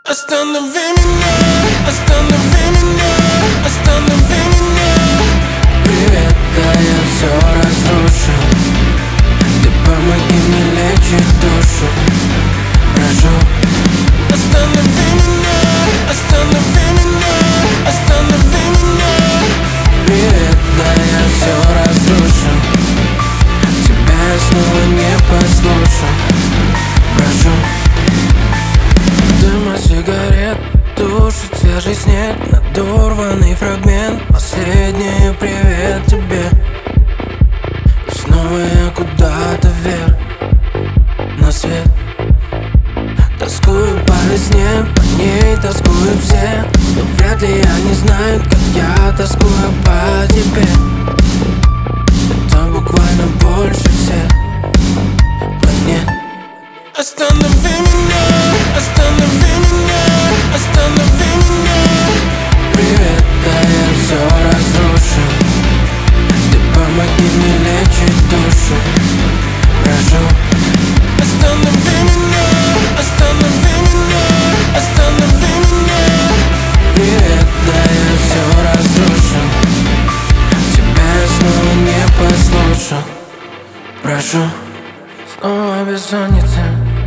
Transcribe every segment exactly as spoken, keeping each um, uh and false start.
Останови меня, останови меня, останови меня. Привет, да я все разрушу. Ты помоги мне лечить душу. Прошу. Останови меня, останови меня, останови меня. Привет, да я все разрушу. Тебя я снова не послушу. Прошу. Дыма сигарет тушит свежий снег, надорванный фрагмент. Последний привет тебе. И снова я куда-то вверх, на свет. Тоскую по весне, по ней тоскуют все. Но вряд ли они знают, как я тоскую по тебе. Это буквально больше всех планет. Останови меня, останови меня, останови меня. Привет, да я все разрушу. Ты помоги мне лечить душу. Прошу. Останови меня, останови меня, останови меня. Привет, да я все разрушу. Тебя я снова не послушу. Прошу. Снова бессонница.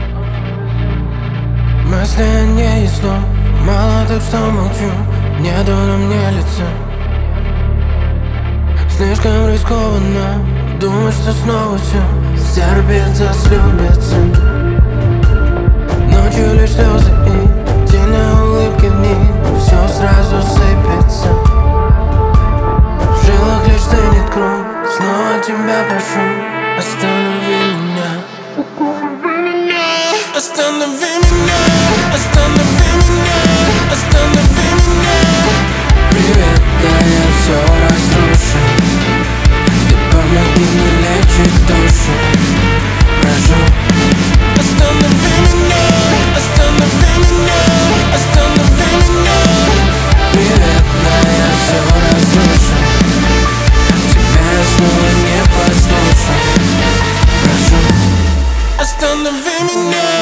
Мысли о ней и снов. Мало так, что молчу. Нету на мне лица. Слишком рискованно думать, что снова все стерпится, слюбится. Ночью лишь слезы и тени улыбки в них. Все сразу сыпется. В жилах лишь стынет кровь. Снова тебя прошу. Останови меня. Останови меня, останови меня, останови меня. Привет, да я все разрушу. Ты помоги мне лечить душу. Прошу. Останови меня, останови меня, останови меня. Привет, да я все разрушу. Тебя я снова не послушу. Прошу. Останови меня.